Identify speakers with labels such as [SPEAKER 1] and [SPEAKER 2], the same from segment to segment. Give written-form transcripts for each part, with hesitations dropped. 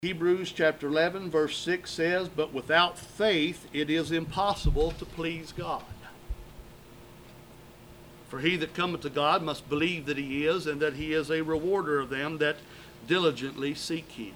[SPEAKER 1] Hebrews chapter 11 verse 6 says, "But without faith it is impossible to please God. For he that cometh to God must believe that he is, and that he is a rewarder of them that diligently seek him."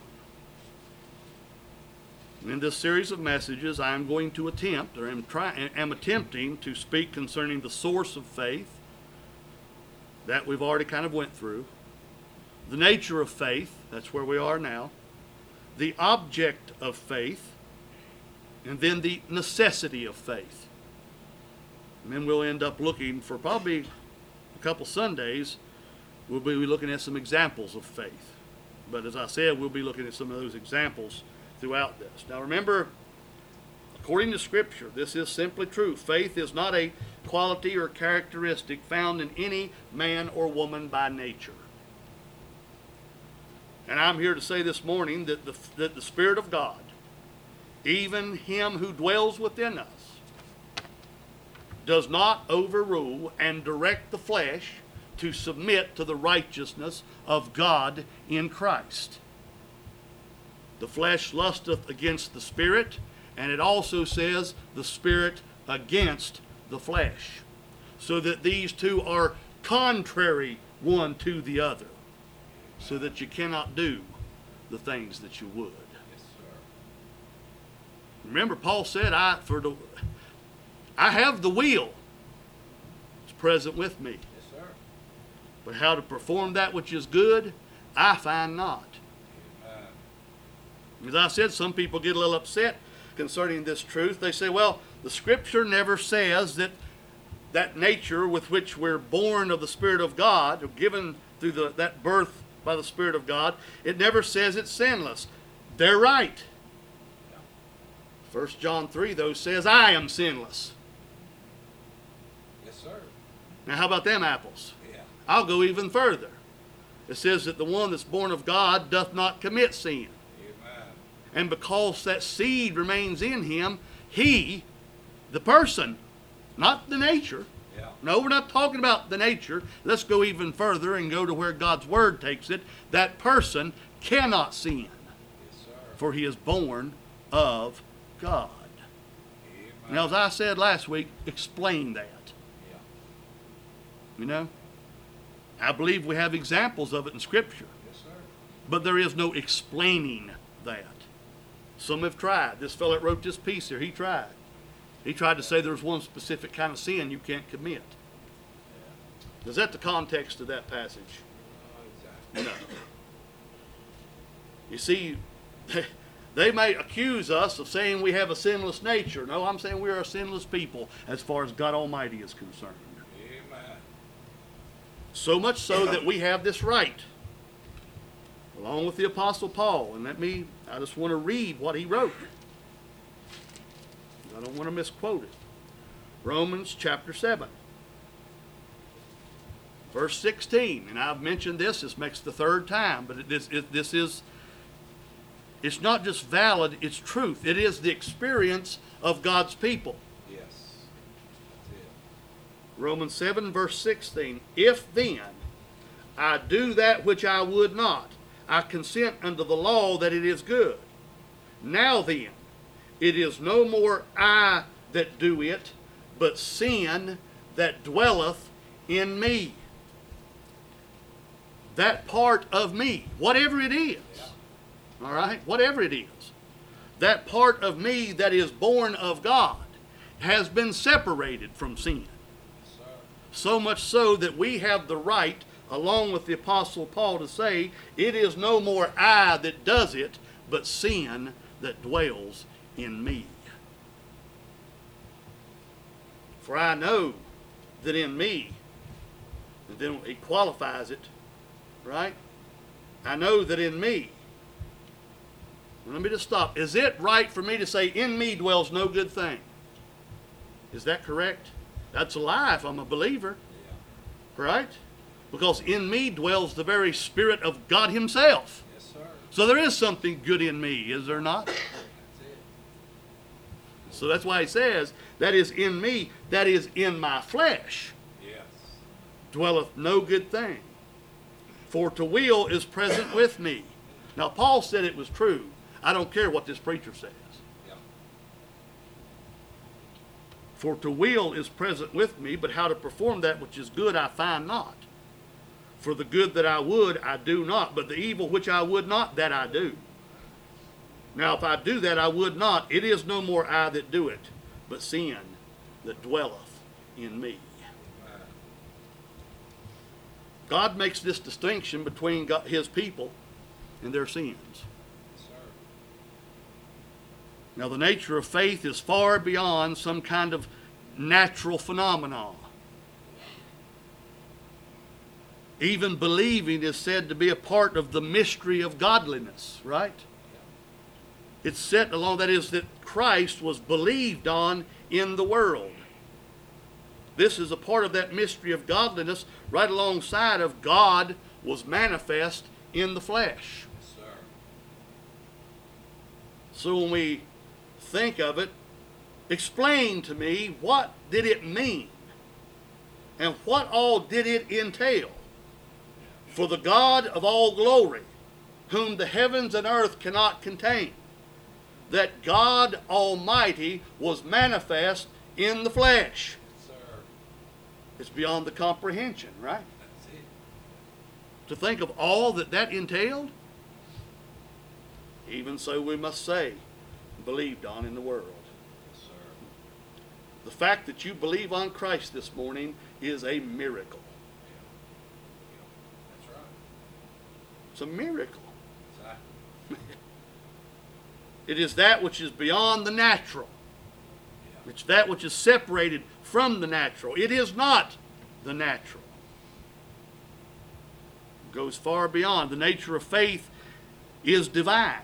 [SPEAKER 1] In this series of messages, I am going to attempt, or am attempting to speak concerning the source of faith. That we've already kind of went through. The nature of faith, that's where we are now. The object of faith, and then the necessity of faith. And then we'll end up looking for probably a couple Sundays, we'll be looking at some examples of faith. But as I said, we'll be looking at some of those examples throughout this. Now remember, according to Scripture, this is simply true. Faith is not a quality or characteristic found in any man or woman by nature. And I'm here to say this morning that the Spirit of God, even Him who dwells within us, does not overrule and direct the flesh to submit to the righteousness of God in Christ. The flesh lusteth against the Spirit, and it also says the Spirit against the flesh, so that these two are contrary one to the other, so that you cannot do the things that you would.
[SPEAKER 2] Yes, sir.
[SPEAKER 1] Remember, Paul said, I have the will. It's present with me.
[SPEAKER 2] Yes, sir.
[SPEAKER 1] But how to perform that which is good, I find not.
[SPEAKER 2] Amen.
[SPEAKER 1] As I said, some people get a little upset concerning this truth. They say, well, the Scripture never says that nature with which we're born of the Spirit of God, or given through that birth by the Spirit of God, it never says it's sinless. They're right. 1 John 3, though, says, I am sinless.
[SPEAKER 2] Yes, sir.
[SPEAKER 1] Now, how about them apples?
[SPEAKER 2] Yeah.
[SPEAKER 1] I'll go even further. It says that the one that's born of God doth not commit sin.
[SPEAKER 2] Amen.
[SPEAKER 1] And because that seed remains in him, he, the person, not the nature.
[SPEAKER 2] Yeah.
[SPEAKER 1] No, we're not talking about the nature. Let's go even further and go to where God's Word takes it. That person cannot sin,
[SPEAKER 2] Yes, sir.
[SPEAKER 1] for he is born of God.
[SPEAKER 2] Amen.
[SPEAKER 1] Now, as I said last week, explain that.
[SPEAKER 2] Yeah.
[SPEAKER 1] You know? I believe we have examples of it in Scripture,
[SPEAKER 2] Yes, sir.
[SPEAKER 1] but there is no explaining that. Some have tried. This fellow that wrote this piece here, he tried. He tried to say there's one specific kind of sin you can't commit.
[SPEAKER 2] Yeah.
[SPEAKER 1] Is that the context of that passage?
[SPEAKER 2] Exactly.
[SPEAKER 1] No. You see, they may accuse us of saying we have a sinless nature. No, I'm saying we are a sinless people as far as God Almighty is concerned.
[SPEAKER 2] Amen.
[SPEAKER 1] So much so that we have this right, along with the Apostle Paul. And I just want to read what he wrote. I don't want to misquote it. Romans chapter 7. Verse 16. And I've mentioned this makes the third time, but it's not just valid, it's truth. It is the experience of God's people.
[SPEAKER 2] Yes. That's it.
[SPEAKER 1] Romans 7 verse 16. If then I do that which I would not, I consent unto the law that it is good. Now then, it is no more I that do it, but sin that dwelleth in me. That part of me, whatever it is, all right, whatever it is, that part of me that is born of God has been separated from sin.
[SPEAKER 2] Yes, sir.
[SPEAKER 1] So much so that we have the right, along with the Apostle Paul, to say, it is no more I that does it, but sin that dwells in me. For I know that in me, and then he qualifies it, right? I know that in me. Let me just stop. Is it right for me to say, in me dwells no good thing? Is that correct? That's a lie if I'm a believer,
[SPEAKER 2] Yeah.
[SPEAKER 1] right? Because in me dwells the very Spirit of God Himself.
[SPEAKER 2] Yes, sir.
[SPEAKER 1] So there is something good in me, is there not?
[SPEAKER 2] That's it.
[SPEAKER 1] So that's why he says, that is in me, that is in my flesh,
[SPEAKER 2] Yes.
[SPEAKER 1] dwelleth no good thing. For to will is present with me. Now Paul said it was true. I don't care what this preacher says.
[SPEAKER 2] Yeah.
[SPEAKER 1] For to will is present with me, but how to perform that which is good I find not. For the good that I would, I do not, but the evil which I would not, that I do. Now if I do that I would not, it is no more I that do it, but sin that dwelleth in me.
[SPEAKER 2] Amen.
[SPEAKER 1] God makes this distinction between his people and their sins.
[SPEAKER 2] Yes, sir.
[SPEAKER 1] Now the nature of faith is far beyond some kind of natural phenomenon. Even believing is said to be a part of the mystery of godliness, right? It's set along, that is, that Christ was believed on in the world. This is a part of that mystery of godliness, right alongside of God was manifest in the flesh.
[SPEAKER 2] Yes, sir.
[SPEAKER 1] So when we think of it, explain to me, what did it mean? And what all did it entail? For the God of all glory, whom the heavens and earth cannot contain, that God Almighty was manifest in the flesh.
[SPEAKER 2] Yes, sir.
[SPEAKER 1] It's beyond the comprehension, right?
[SPEAKER 2] That's it.
[SPEAKER 1] To think of all that that entailed. Even so we must say, believed on in the world.
[SPEAKER 2] Yes, sir.
[SPEAKER 1] The fact that you believe on Christ this morning is a miracle.
[SPEAKER 2] That's right.
[SPEAKER 1] It's a miracle.
[SPEAKER 2] Exactly.
[SPEAKER 1] It is that which is beyond the natural.
[SPEAKER 2] Yeah.
[SPEAKER 1] It's that which is separated from the natural. It is not the natural. It goes far beyond. The nature of faith is divine.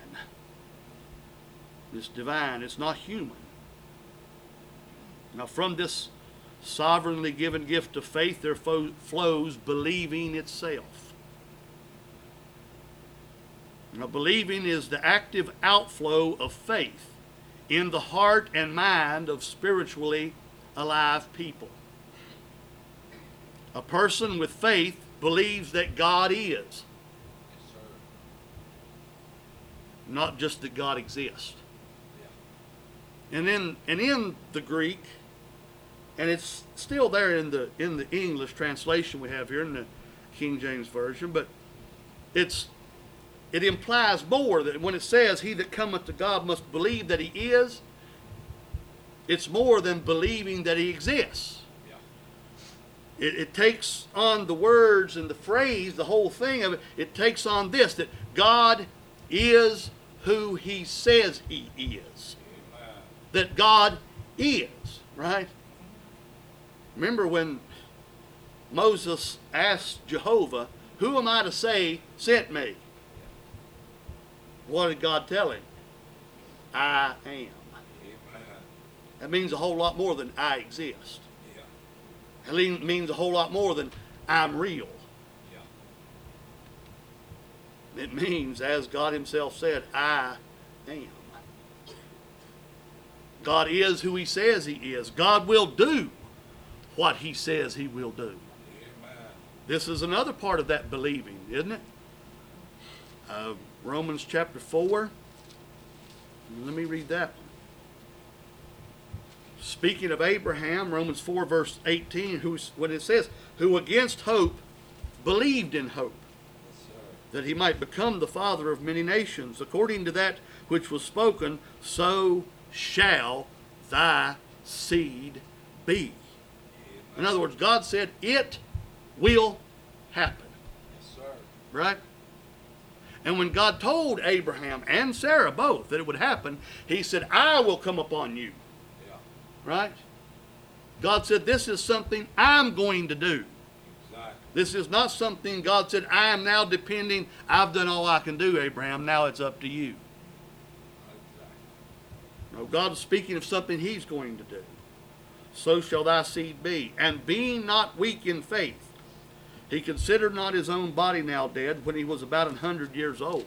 [SPEAKER 1] It's divine. It's not human. Now from this sovereignly given gift of faith there flows believing itself. Now, believing is the active outflow of faith in the heart and mind of spiritually alive people. A person with faith believes that God is,
[SPEAKER 2] Yes, sir.
[SPEAKER 1] not just that God exists.
[SPEAKER 2] Yeah.
[SPEAKER 1] And in the Greek, and it's still there in the English translation we have here in the King James Version, but it implies more, that when it says, he that cometh to God must believe that he is, it's more than believing that he exists.
[SPEAKER 2] Yeah.
[SPEAKER 1] It takes on the words and the phrase, the whole thing of it, it takes on this, that God is who he says he is.
[SPEAKER 2] Amen.
[SPEAKER 1] That God is, right? Remember when Moses asked Jehovah, who am I to say sent me? What did God tell him? I am.
[SPEAKER 2] Amen.
[SPEAKER 1] That means a whole lot more than I exist.
[SPEAKER 2] Yeah.
[SPEAKER 1] It means a whole lot more than I'm real.
[SPEAKER 2] Yeah.
[SPEAKER 1] It means, as God himself said, I am. God is who he says he is. God will do what he says he will do.
[SPEAKER 2] Amen.
[SPEAKER 1] This is another part of that believing, isn't it? Romans chapter 4. Let me read that one. Speaking of Abraham, Romans 4 verse 18, when it says, who against hope believed in hope,
[SPEAKER 2] Yes, sir.
[SPEAKER 1] that he might become the father of many nations, according to that which was spoken, so shall thy seed be. In other words, God said, it will happen.
[SPEAKER 2] Yes, sir.
[SPEAKER 1] Right? And when God told Abraham and Sarah both that it would happen, he said, I will come upon you.
[SPEAKER 2] Yeah.
[SPEAKER 1] Right? God said, this is something I'm going to do.
[SPEAKER 2] Exactly.
[SPEAKER 1] This is not something God said, I am now depending, I've done all I can do, Abraham, now it's up to you.
[SPEAKER 2] Exactly.
[SPEAKER 1] No, God is speaking of something he's going to do. So shall thy seed be. And being not weak in faith, he considered not his own body now dead when he was about 100 years old.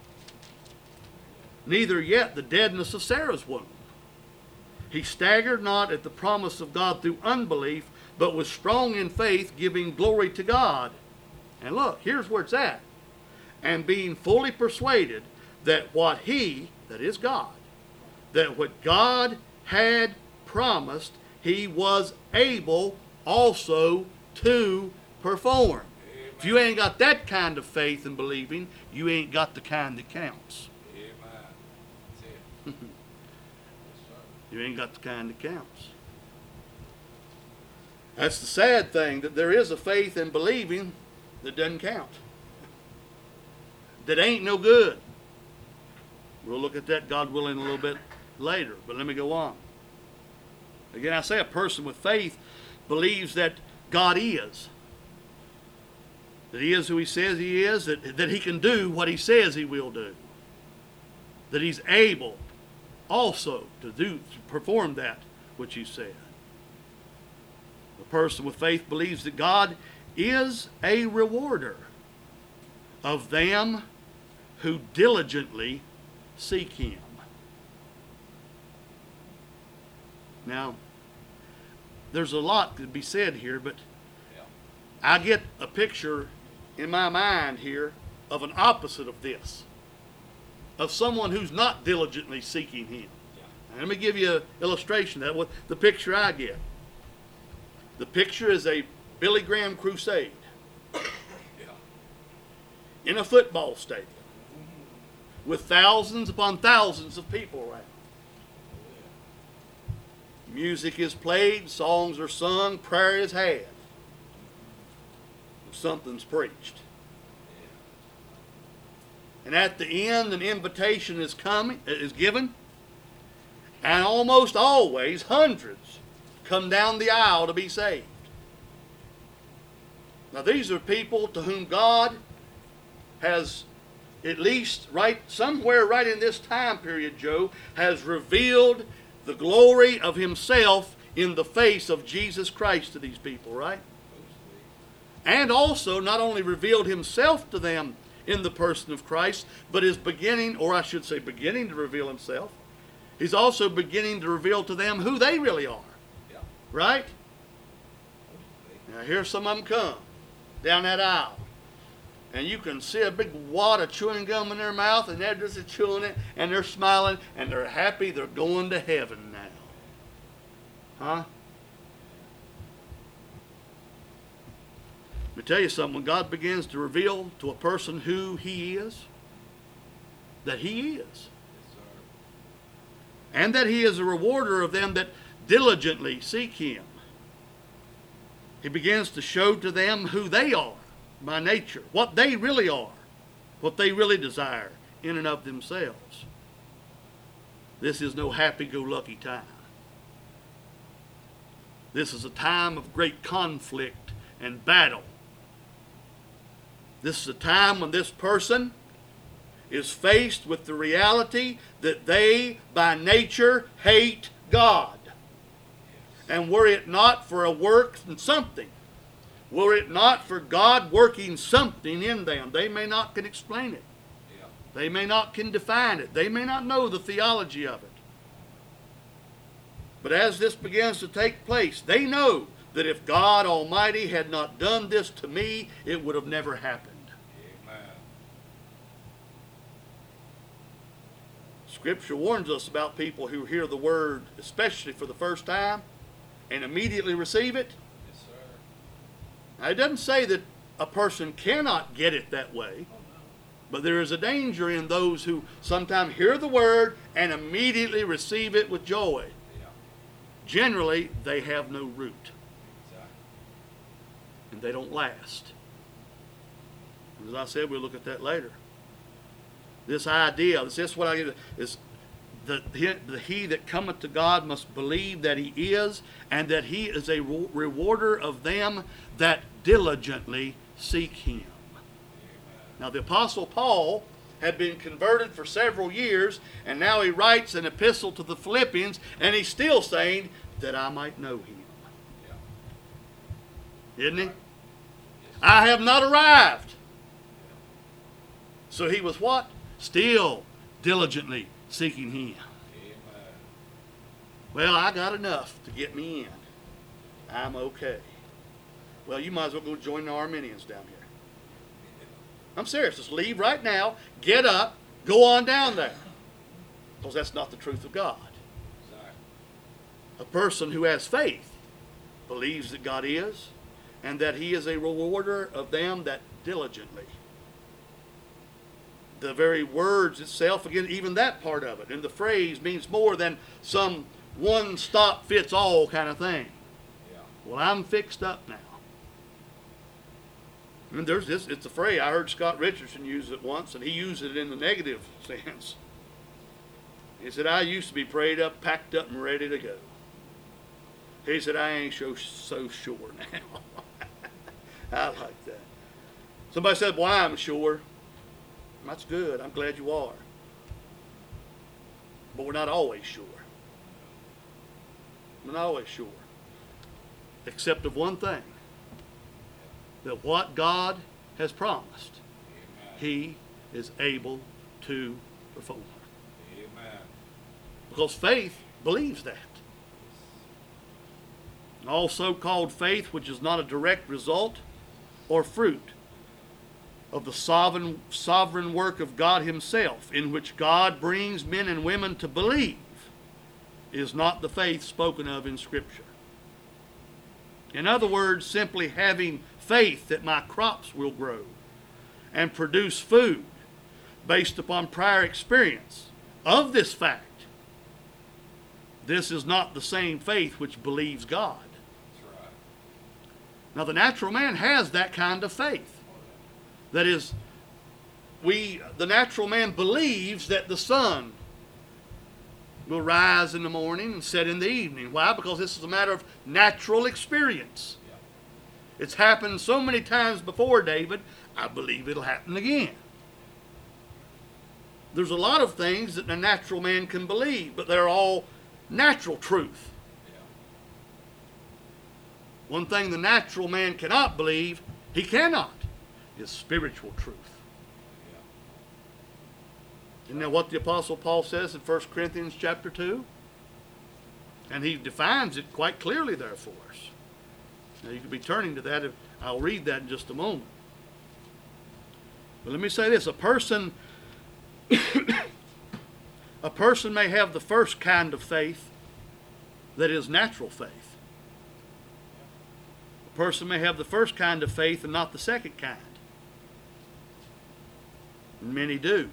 [SPEAKER 1] Neither yet the deadness of Sarah's womb. He staggered not at the promise of God through unbelief, but was strong in faith, giving glory to God. And look, here's where it's at. And being fully persuaded that what he, that is God, that what God had promised, he was able also to perform.
[SPEAKER 2] Amen.
[SPEAKER 1] If you ain't got that kind of faith and believing, you ain't got the kind that counts.
[SPEAKER 2] Amen. That's it. Yes, sir.
[SPEAKER 1] You ain't got the kind that counts. That's the sad thing, that there is a faith in believing that doesn't count. That ain't no good. We'll look at that, God willing, a little bit later, but let me go on. Again, I say a person with faith believes that God is. That he is who he says he is, that he can do what he says he will do. That he's able also to perform that which he said. A person with faith believes that God is a rewarder of them who diligently seek him. Now, there's a lot to be said here, but
[SPEAKER 2] Yeah.
[SPEAKER 1] I get a picture in my mind here of an opposite of this, of someone who's not diligently seeking him.
[SPEAKER 2] Yeah.
[SPEAKER 1] And let me give you an illustration of that, what the picture I get. The picture is a Billy Graham crusade
[SPEAKER 2] Yeah.
[SPEAKER 1] in a football stadium with thousands upon thousands of people around. Music is played, songs are sung, prayer is had. Something's preached. And at the end, an invitation is given, and almost always hundreds come down the aisle to be saved. Now these are people to whom God has, at least somewhere right in this time period, Joe, has revealed the glory of himself in the face of Jesus Christ to these people, right? And also not only revealed himself to them in the person of Christ, but is beginning, or I should say beginning to reveal himself. He's also beginning to reveal to them who they really are.
[SPEAKER 2] Yeah.
[SPEAKER 1] Right? Now here some of them come down that aisle. And you can see a big wad of chewing gum in their mouth, and they're just chewing it, and they're smiling, and they're happy they're going to heaven now. Huh? Let me tell you something. When God begins to reveal to a person who he is, that he is,
[SPEAKER 2] Yes, sir.
[SPEAKER 1] and that he is a rewarder of them that diligently seek him, he begins to show to them who they are by nature, what they really are, what they really desire in and of themselves. This is no happy-go-lucky time. This is a time of great conflict and battle. This is a time when this person is faced with the reality that they, by nature, hate God. And were it not for a work and something, were it not for God working something in them, they may not can explain it.
[SPEAKER 2] Yeah.
[SPEAKER 1] They may not can define it. They may not know the theology of it. But as this begins to take place, they know that if God Almighty had not done this to me, it would have never happened.
[SPEAKER 2] Amen.
[SPEAKER 1] Scripture warns us about people who hear the word, especially for the first time, and immediately receive it.
[SPEAKER 2] Yes, sir.
[SPEAKER 1] Now, it doesn't say that a person cannot get it that way, but there is a danger in those who sometimes hear the word and immediately receive it with joy.
[SPEAKER 2] Yeah.
[SPEAKER 1] Generally, they have no root,
[SPEAKER 2] Exactly.
[SPEAKER 1] and they don't last. As I said, we'll look at that later. This idea, this is what I get, is the he that cometh to God must believe that he is, and that he is a rewarder of them that diligently seek him. Now the Apostle Paul had been converted for several years, and now he writes an epistle to the Philippians, and he's still saying that I might know him.
[SPEAKER 2] Yeah.
[SPEAKER 1] Isn't he? I have not arrived. So he was what? Still diligently seeking him.
[SPEAKER 2] Amen.
[SPEAKER 1] Well, I got enough to get me in. I'm okay. Well, you might as well go join the Armenians down here. I'm serious. Just leave right now, get up, Go on down there. Because that's not the truth of God.
[SPEAKER 2] Exactly.
[SPEAKER 1] A person who has faith believes that God is, and that He is a rewarder of them that diligently. The very words itself, again, even that part of it, and the phrase means more than some one-stop-fits-all kind of thing.
[SPEAKER 2] Yeah.
[SPEAKER 1] Well, I'm fixed up now. And there's this, it's a phrase, I heard Scott Richardson use it once, and he used it in the negative sense. He said, I used to be prayed up, packed up, and ready to go. He said, I ain't so sure now. I like that. Somebody said, well, I'm sure. That's good. I'm glad you are. But we're not always sure. We're not always sure. Except of one thing. That what God has promised,
[SPEAKER 2] Amen.
[SPEAKER 1] He is able to perform.
[SPEAKER 2] Amen.
[SPEAKER 1] Because faith believes that. Also called faith, which is not a direct result or fruit of the sovereign work of God Himself, in which God brings men and women to believe, is not the faith spoken of in Scripture. In other words, simply having faith that my crops will grow and produce food based upon prior experience of this fact. This is not the same faith which believes God.
[SPEAKER 2] That's right.
[SPEAKER 1] Now, the natural man has that kind of faith. That is, the natural man believes that the sun will rise in the morning and set in the evening. Why? Because this is a matter of natural experience.
[SPEAKER 2] Yeah.
[SPEAKER 1] It's happened so many times before, David, I believe it'll happen again. There's a lot of things that the natural man can believe, but they're all natural truth.
[SPEAKER 2] Yeah.
[SPEAKER 1] One thing the natural man cannot believe, he cannot, is spiritual truth.
[SPEAKER 2] Yeah.
[SPEAKER 1] Isn't that what the Apostle Paul says in 1 Corinthians chapter 2? And he defines it quite clearly there for us. Now you could be turning to that. I'll read that in just a moment. But let me say this. A person may have the first kind of faith that is natural faith. A person may have the first kind of faith and not the second kind. And many do.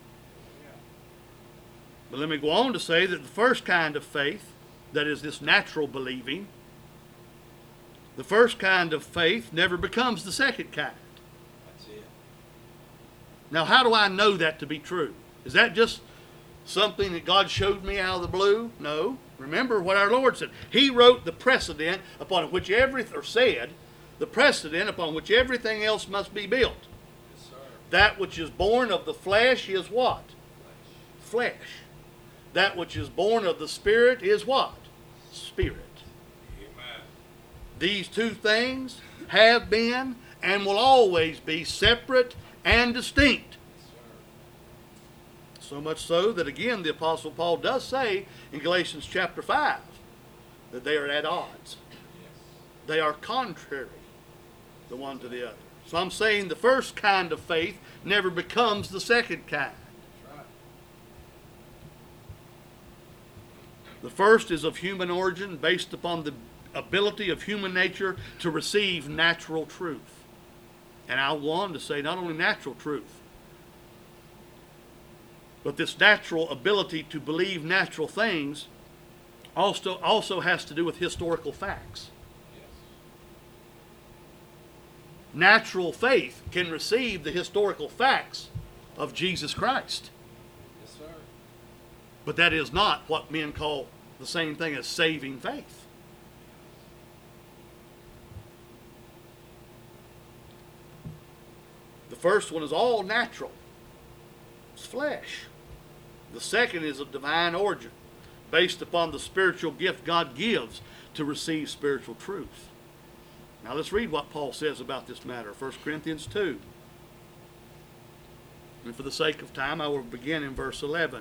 [SPEAKER 1] But let me go on to say that the first kind of faith, that is this natural believing, the first kind of faith never becomes the second kind.
[SPEAKER 2] That's it.
[SPEAKER 1] Now, how do I know that to be true? Is that just something that God showed me out of the blue? No. Remember what our Lord said. He wrote the precedent upon which said the precedent upon which everything else must be built.
[SPEAKER 2] Yes, sir.
[SPEAKER 1] That which is born of the flesh is what?
[SPEAKER 2] Flesh.
[SPEAKER 1] Flesh. That which is born of the Spirit is what? Spirit.
[SPEAKER 2] Amen.
[SPEAKER 1] These two things have been and will always be separate and distinct.
[SPEAKER 2] Yes, sir.
[SPEAKER 1] So much so that again the Apostle Paul does say in Galatians chapter 5 that they are at odds.
[SPEAKER 2] Yes.
[SPEAKER 1] They are contrary the one to the other. So I'm saying the first kind of faith never becomes the second kind.
[SPEAKER 2] That's right.
[SPEAKER 1] The first is of human origin, based upon the ability of human nature to receive natural truth. And I'll go on to say not only natural truth, but this natural ability to believe natural things also has to do with historical facts.
[SPEAKER 2] Yes.
[SPEAKER 1] Natural faith can receive the historical facts of Jesus Christ.
[SPEAKER 2] Yes, sir.
[SPEAKER 1] But that is not what men call the same thing as saving faith. The first one is all natural. It's flesh. The second is of divine origin, based upon the spiritual gift God gives to receive spiritual truth. Now let's read what Paul says about this matter, 1 Corinthians 2. And for the sake of time, I will begin in verse 11.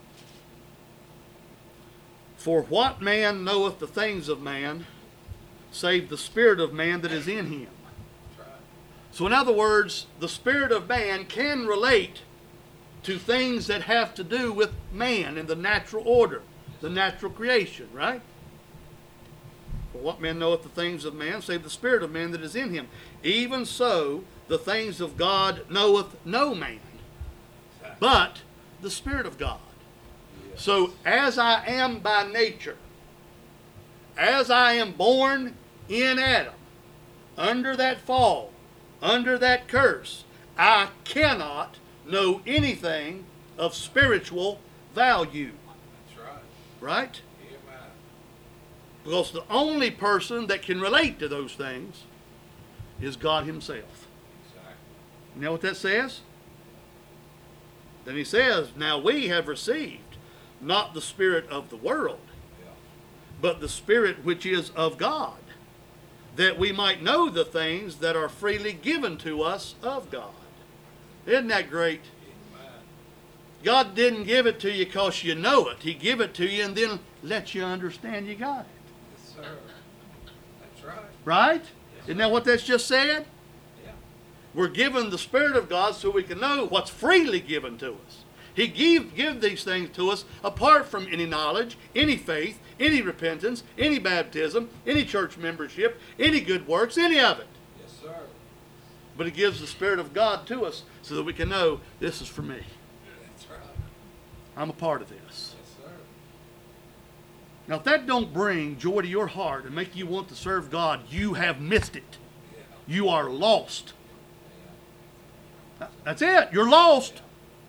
[SPEAKER 1] For what man knoweth the things of man, save the spirit of man that is in him?
[SPEAKER 2] That's right.
[SPEAKER 1] So in other words, the spirit of man can relate to things that have to do with man and the natural order, the natural creation, right? For what man knoweth the things of man, save the spirit of man that is in him? Even so, the things of God knoweth no man, but the Spirit of God.
[SPEAKER 2] Yes.
[SPEAKER 1] So as I am by nature, as I am born in Adam, under that fall, under that curse, I cannot know anything of spiritual value.
[SPEAKER 2] That's right.
[SPEAKER 1] Right?
[SPEAKER 2] Amen.
[SPEAKER 1] Because the only person that can relate to those things is God Himself.
[SPEAKER 2] Exactly.
[SPEAKER 1] You know what that says? Then He says, now we have received not the spirit of the world,
[SPEAKER 2] Yeah.
[SPEAKER 1] but the Spirit which is of God, that we might know the things that are freely given to us of God. Isn't that great?
[SPEAKER 2] Amen.
[SPEAKER 1] God didn't give it to you because you know it. He give it to you and then let you understand you got it.
[SPEAKER 2] Yes, sir. That's right.
[SPEAKER 1] Right?
[SPEAKER 2] Yes,
[SPEAKER 1] Isn't that what that's just said?
[SPEAKER 2] Yeah.
[SPEAKER 1] We're given the Spirit of God so we can know what's freely given to us. He give these things to us apart from any knowledge, any faith, any repentance, any baptism, any church membership, any good works, any of it.
[SPEAKER 2] Yes, sir.
[SPEAKER 1] But He gives the Spirit of God to us so that we can know this is for me.
[SPEAKER 2] That's right.
[SPEAKER 1] I'm a part of this.
[SPEAKER 2] Yes, sir.
[SPEAKER 1] Now, if that don't bring joy to your heart and make you want to serve God, you have missed it.
[SPEAKER 2] Yeah.
[SPEAKER 1] You are lost.
[SPEAKER 2] Yeah.
[SPEAKER 1] That's it. You're lost.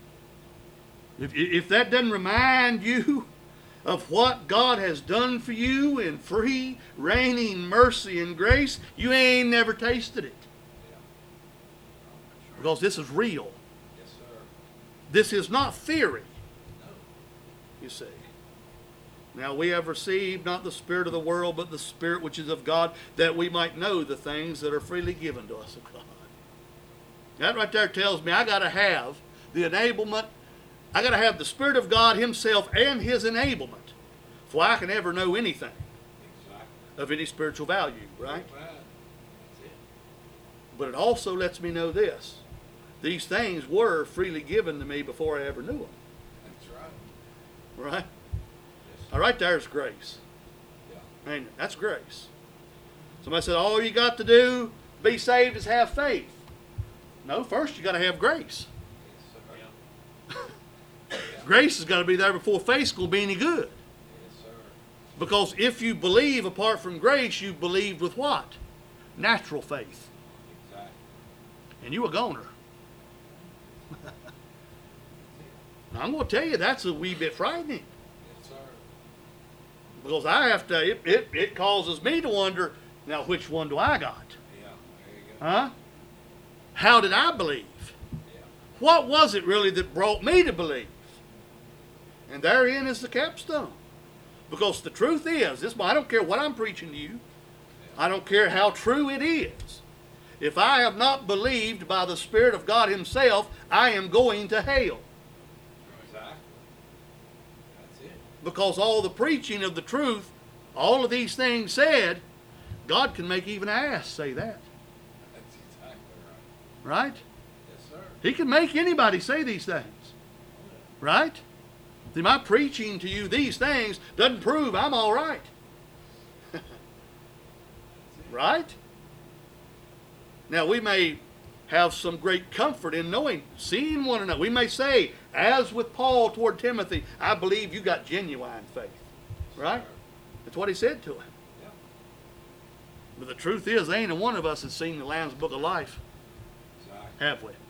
[SPEAKER 1] If that doesn't remind you of what God has done for you in free, reigning mercy and grace, you ain't never tasted it.
[SPEAKER 2] Yeah.
[SPEAKER 1] Because this is real.
[SPEAKER 2] Yes, sir.
[SPEAKER 1] This is not theory,
[SPEAKER 2] No.
[SPEAKER 1] you see. Now we have received not the spirit of the world, but the Spirit which is of God, that we might know the things that are freely given to us of God. That right there tells me I got to have the enablement. I got to have the Spirit of God Himself and His enablement before I can ever know anything
[SPEAKER 2] Exactly.
[SPEAKER 1] of any spiritual value, right?
[SPEAKER 2] Amen. That's it.
[SPEAKER 1] But it also lets me know this. These things were freely given to me before I ever knew them,
[SPEAKER 2] That's right.
[SPEAKER 1] right?
[SPEAKER 2] Yes, sir.
[SPEAKER 1] All right, there's grace.
[SPEAKER 2] Yeah.
[SPEAKER 1] Ain't it? That's grace. Somebody said, all you got to do be saved is have faith. No, first you got to have grace.
[SPEAKER 2] Yes, sir.
[SPEAKER 1] Grace has got to be there before faith's going to be any good.
[SPEAKER 2] Yes, sir.
[SPEAKER 1] Because if you believe apart from grace, you believed with what? Natural faith.
[SPEAKER 2] Exactly.
[SPEAKER 1] And you a goner. Now, I'm going to tell you, that's a wee bit frightening.
[SPEAKER 2] Yes, sir.
[SPEAKER 1] Because I have to, it causes me to wonder, now which one do I got?
[SPEAKER 2] Yeah. There you go.
[SPEAKER 1] Huh? How did I believe?
[SPEAKER 2] Yeah.
[SPEAKER 1] What was it really that brought me to believe? And therein is the capstone. Because the truth is, I don't care what I'm preaching to you. I don't care how true it is. If I have not believed by the Spirit of God Himself, I am going to hell.
[SPEAKER 2] Exactly. That's it.
[SPEAKER 1] Because all the preaching of the truth, all of these things said, God can make even an ass say that.
[SPEAKER 2] That's exactly right.
[SPEAKER 1] Right?
[SPEAKER 2] Yes, sir.
[SPEAKER 1] He can make anybody say these things. Right? See, my preaching to you these things doesn't prove I'm all right. Right? Now, we may have some great comfort in knowing, seeing one another. We may say, as with Paul toward Timothy, I believe you got genuine faith. Right? That's what he said to him.
[SPEAKER 2] Yeah.
[SPEAKER 1] But the truth is, ain't a one of us has seen the Lamb's Book of Life,
[SPEAKER 2] Exactly.
[SPEAKER 1] have we?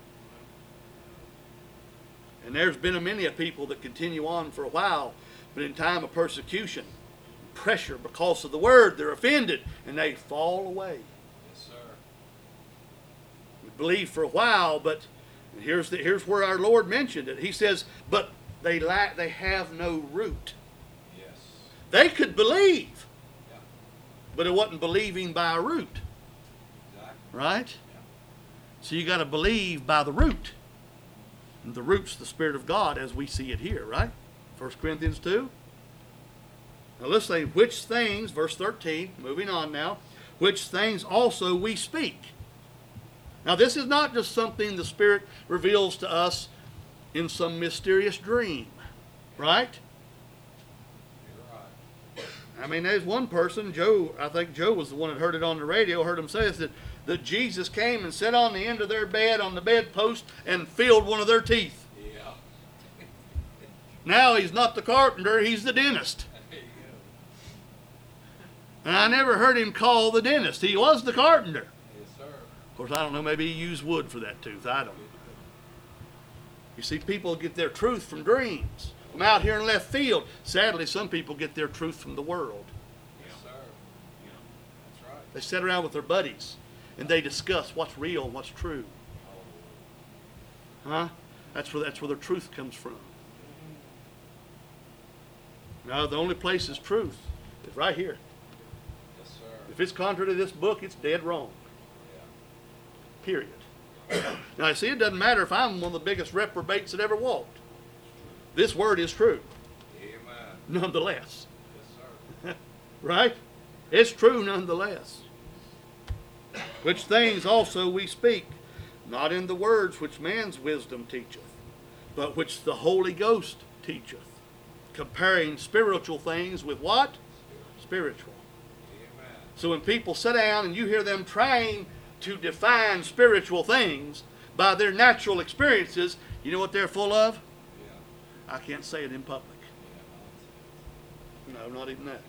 [SPEAKER 1] And there's been a many of people that continue on for a while, but in time of persecution, pressure because of the word, they're offended, and they fall away.
[SPEAKER 2] Yes, sir.
[SPEAKER 1] We believe for a while, but here's where our Lord mentioned it. He says, but they have no root.
[SPEAKER 2] Yes.
[SPEAKER 1] They could believe,
[SPEAKER 2] Yeah.
[SPEAKER 1] but it wasn't believing by a root,
[SPEAKER 2] Exactly.
[SPEAKER 1] right?
[SPEAKER 2] Yeah.
[SPEAKER 1] So you got to believe by the root. And the root's the Spirit of God as we see it here, right? 1 Corinthians 2. Now let's say, which things, verse 13, moving on now, which things also we speak. Now this is not just something the Spirit reveals to us in some mysterious dream. Right?
[SPEAKER 2] You're right.
[SPEAKER 1] I mean, there's one person, Joe, I think Joe was the one that heard it on the radio, heard him say this, that Jesus came and sat on the end of their bed, on the bedpost, and filled one of their teeth.
[SPEAKER 2] Yeah.
[SPEAKER 1] Now he's not the carpenter, he's the dentist.
[SPEAKER 2] There you
[SPEAKER 1] And I never heard him call the dentist. He was the carpenter.
[SPEAKER 2] go. Yes, sir.
[SPEAKER 1] Of course, I don't know, maybe he used wood for that tooth. I don't know. You see, people get their truth from dreams. From out here in left field. Sadly, some people get their truth from the world.
[SPEAKER 2] Yes, sir. That's right.
[SPEAKER 1] They sit around with their buddies and they discuss what's real and what's true. Huh? That's where their truth comes from. No, the only place is truth is right here.
[SPEAKER 2] Yes, sir.
[SPEAKER 1] If it's contrary to this book, it's dead wrong.
[SPEAKER 2] Yeah.
[SPEAKER 1] Period. Now, you see, it doesn't matter if I'm one of the biggest reprobates that ever walked. This word is true,
[SPEAKER 2] Amen.
[SPEAKER 1] nonetheless.
[SPEAKER 2] Yes, sir.
[SPEAKER 1] Right? It's true nonetheless. Which things also we speak, not in the words which man's wisdom teacheth, but which the Holy Ghost teacheth, comparing spiritual things with what? Spiritual.
[SPEAKER 2] Amen.
[SPEAKER 1] So when people sit down and you hear them trying to define spiritual things by their natural experiences, you know what they're full of?
[SPEAKER 2] Yeah.
[SPEAKER 1] I can't say it in public.
[SPEAKER 2] Yeah.
[SPEAKER 1] No, not even that.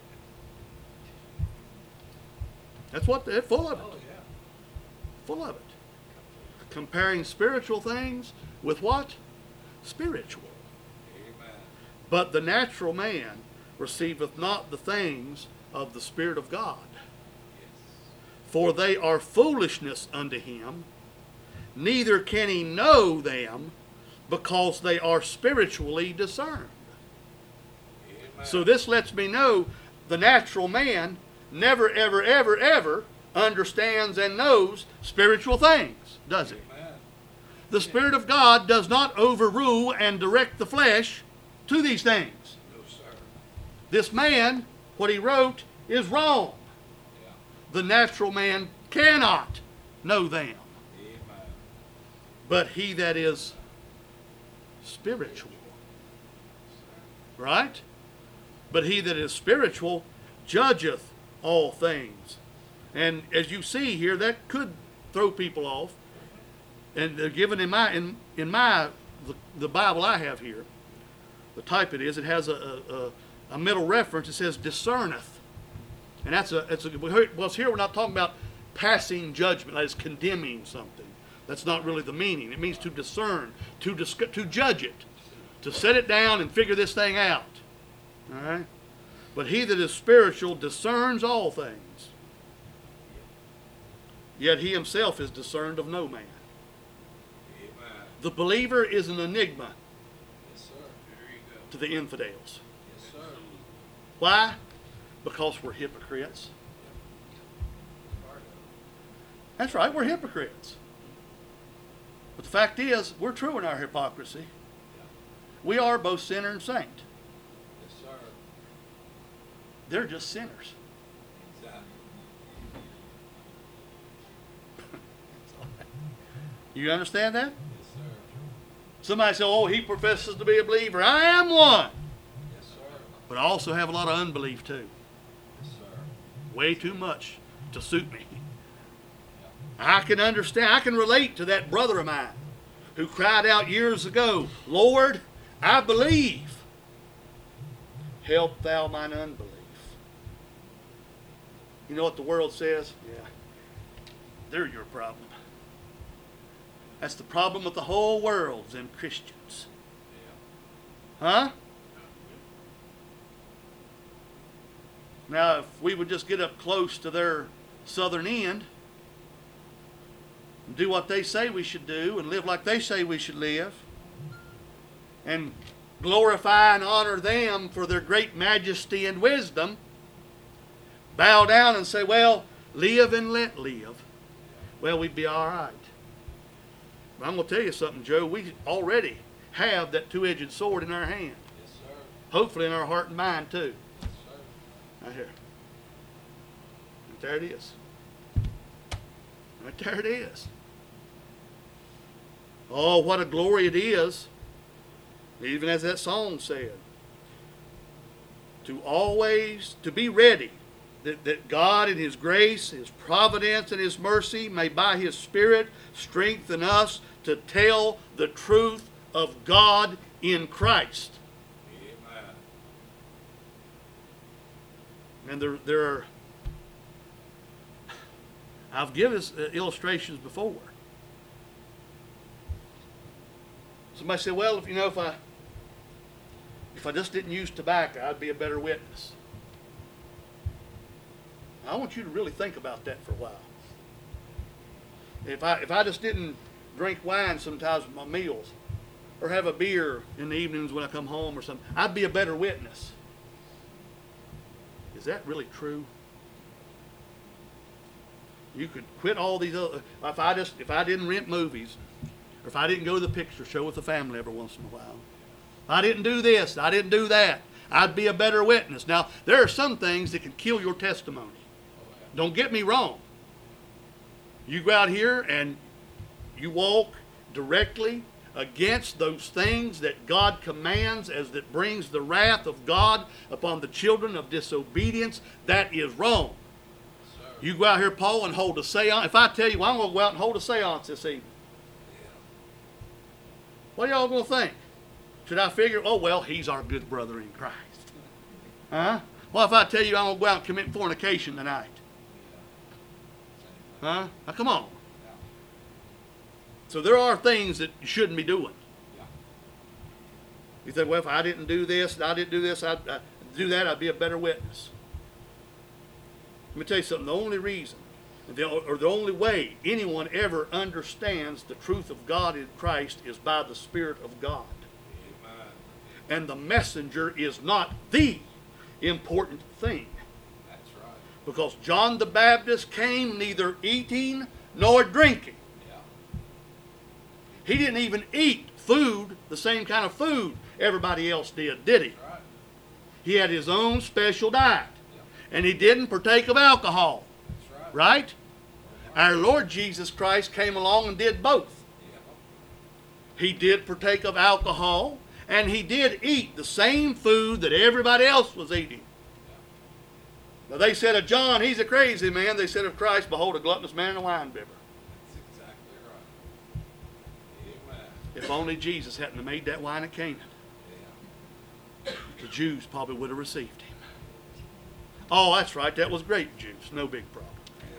[SPEAKER 1] That's what they're full of it.
[SPEAKER 2] Oh, yeah.
[SPEAKER 1] Full of it. Comparing spiritual things with what? Spiritual.
[SPEAKER 2] Amen.
[SPEAKER 1] But the natural man receiveth not the things of the Spirit of God,
[SPEAKER 2] Yes.
[SPEAKER 1] for they are foolishness unto him, neither can he know them, because they are spiritually discerned.
[SPEAKER 2] Amen.
[SPEAKER 1] So this lets me know the natural man never, ever, ever, ever understands and knows spiritual things, does he?
[SPEAKER 2] Amen.
[SPEAKER 1] The Spirit of God does not overrule and direct the flesh to these things.
[SPEAKER 2] No, sir.
[SPEAKER 1] This man, what he wrote, is wrong.
[SPEAKER 2] Yeah.
[SPEAKER 1] The natural man cannot know them.
[SPEAKER 2] Amen.
[SPEAKER 1] But he that is spiritual, right? But he that is spiritual judgeth all things. And as you see here, that could throw people off. And they're given in the Bible I have here, the type it is, it has a middle reference. It says discerneth, and well, here we're not talking about passing judgment, that is condemning something. That's not really the meaning. It means to discern, to judge it, to set it down and figure this thing out. All right. But he that is spiritual discerns all things. Yet he himself is discerned of no man.
[SPEAKER 2] Amen.
[SPEAKER 1] The believer is an enigma
[SPEAKER 2] Yes, sir. There you go.
[SPEAKER 1] to the infidels.
[SPEAKER 2] Yes, sir.
[SPEAKER 1] Why? Because we're hypocrites.
[SPEAKER 2] Part of it.
[SPEAKER 1] That's right, we're hypocrites. But the fact is, we're true in our hypocrisy.
[SPEAKER 2] Yeah.
[SPEAKER 1] We are both sinner and saint.
[SPEAKER 2] Yes, sir.
[SPEAKER 1] They're just sinners.
[SPEAKER 2] Exactly.
[SPEAKER 1] You understand that?
[SPEAKER 2] Yes, sir.
[SPEAKER 1] Somebody say, oh, he professes to be a believer. I am one.
[SPEAKER 2] Yes, sir.
[SPEAKER 1] But I also have a lot of unbelief too.
[SPEAKER 2] Yes, sir.
[SPEAKER 1] Way too much to suit me. I can understand, I can relate to that brother of mine who cried out years ago, Lord, I believe. Help thou mine unbelief. You know what the world says? Yeah, they're your problem. That's the problem with the whole world, them Christians.
[SPEAKER 2] Yeah.
[SPEAKER 1] Huh? Now, if we would just get up close to their southern end, and do what they say we should do, and live like they say we should live, and glorify and honor them for their great majesty and wisdom, bow down and say, well, live and let live, well, we'd be all right. But I'm going to tell you something, Joe. We already have that two-edged sword in our hand.
[SPEAKER 2] Yes, sir.
[SPEAKER 1] Hopefully in our heart and mind, too.
[SPEAKER 2] Yes, sir.
[SPEAKER 1] Right here. Right there it is. Right there it is. Oh, what a glory it is Even as that song said, to be ready, that God in His grace, His providence, and His mercy may by His Spirit strengthen us to tell the truth of God in Christ.
[SPEAKER 2] Amen.
[SPEAKER 1] And there are, I've given us illustrations before. Somebody said, well, if I just didn't use tobacco, I'd be a better witness. I want you to really think about that for a while. If I just didn't drink wine sometimes with my meals, or have a beer in the evenings when I come home or something, I'd be a better witness. Is that really true? You could quit all these other, if I didn't rent movies, or if I didn't go to the picture show with the family every once in a while, if I didn't do this, I didn't do that, I'd be a better witness. Now, there are some things that can kill your testimony. Don't get me wrong. You go out here and you walk directly against those things that God commands as that brings the wrath of God upon the children of disobedience. That is wrong. You go out here, Paul, and hold a seance. If I tell you, well, I'm going to go out and hold a seance this evening, what are y'all going to think? Should I figure, oh, well, he's our good brother in Christ? Huh? Well, if I tell you I'm going to go out and commit fornication tonight? Huh? Now, come on. So there are things that you shouldn't be doing. You think, well, if I didn't do this, and I didn't do this, I'd do that, I'd be a better witness. Let me tell you something. The only reason, or the only way anyone ever understands the truth of God in Christ is by the Spirit of God.
[SPEAKER 2] Amen.
[SPEAKER 1] And the messenger is not the important thing.
[SPEAKER 2] That's right.
[SPEAKER 1] Because John the Baptist came neither eating nor drinking.
[SPEAKER 2] Yeah.
[SPEAKER 1] He didn't even eat food, the same kind of food everybody else did he?
[SPEAKER 2] That's right.
[SPEAKER 1] He had his own special diet.
[SPEAKER 2] Yeah.
[SPEAKER 1] And he didn't partake of alcohol.
[SPEAKER 2] That's right.
[SPEAKER 1] Right? Our Lord Jesus Christ came along and did both.
[SPEAKER 2] Yeah.
[SPEAKER 1] He did partake of alcohol, and he did eat the same food that everybody else was eating. Now they said of John, he's a crazy man. They said of Christ, behold, a gluttonous man and a wine bibber.
[SPEAKER 2] That's exactly right. Amen.
[SPEAKER 1] If only Jesus hadn't have made that wine at Canaan,
[SPEAKER 2] Yeah.
[SPEAKER 1] the Jews probably would have received him. Oh, that's right. That was grape juice. No big problem.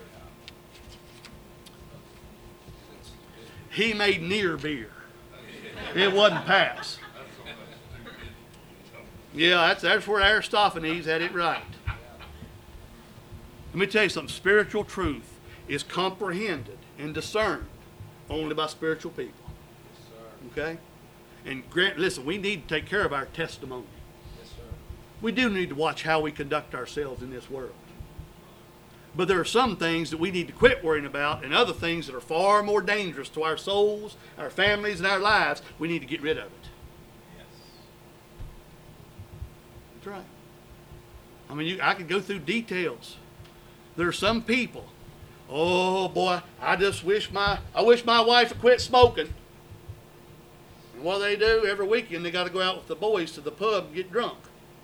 [SPEAKER 1] He made near beer. It wasn't pass. Yeah, that's where Aristophanes had it right. Let me tell you something. Spiritual truth is comprehended and discerned only by spiritual people.
[SPEAKER 2] Yes, sir.
[SPEAKER 1] Okay? And listen, we need to take care of our testimony.
[SPEAKER 2] Yes, sir.
[SPEAKER 1] We do need to watch how we conduct ourselves in this world. But there are some things that we need to quit worrying about, and other things that are far more dangerous to our souls, our families, and our lives. We need to get rid of it.
[SPEAKER 2] Yes.
[SPEAKER 1] That's right. I mean, I could go through details. There are some people, oh boy, I wish my wife would quit smoking. And what do? Every weekend they got to go out with the boys to the pub and get drunk.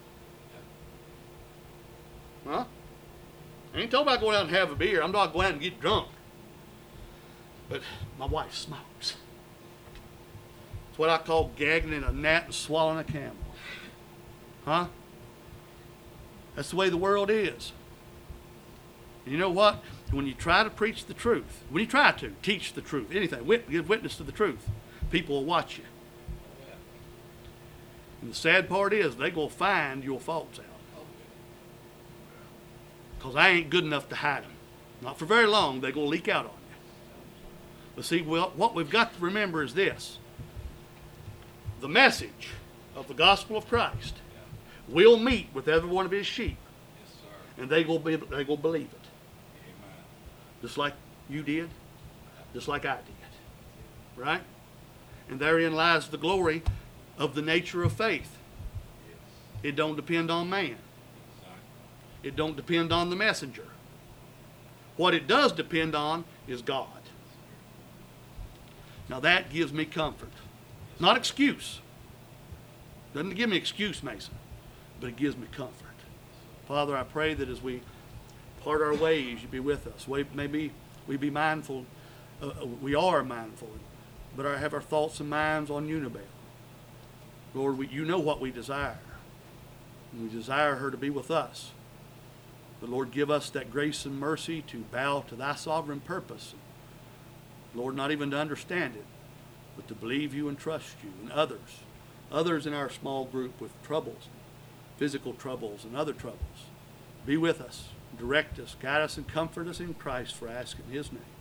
[SPEAKER 1] Huh? I ain't talking about going out and have a beer. I'm not going out and get drunk. But my wife smokes. It's what I call gagging in a gnat and swallowing a camel. Huh? That's the way the world is. And you know what? When you try to preach the truth, when you try to teach the truth, anything, give witness to the truth, people will watch you. And the sad part is they're going to find your faults out. Because I ain't good enough to hide them. Not for very long, they're going to leak out on you. But see, what we've got to remember is this. The message of the gospel of Christ will meet with every one of his sheep.
[SPEAKER 2] Yes, sir.
[SPEAKER 1] And they will believe it.
[SPEAKER 2] Amen.
[SPEAKER 1] Just like you did. Just like I did. Right? And therein lies the glory of the nature of faith.
[SPEAKER 2] Yes.
[SPEAKER 1] It don't depend on man. It don't depend on the messenger. What it does depend on is God. Now that gives me comfort. Not excuse. Doesn't give me excuse, Mason, but it gives me comfort. Father, I pray that as we part our ways, you be with us. Maybe we be mindful. We are mindful, but have our thoughts and minds on Unibel. Lord, you know what we desire. And we desire her to be with us. But Lord, give us that grace and mercy to bow to thy sovereign purpose. Lord, not even to understand it, but to believe you and trust you and others in our small group with troubles, physical troubles and other troubles. Be with us, direct us, guide us, and comfort us in Christ, for asking his name.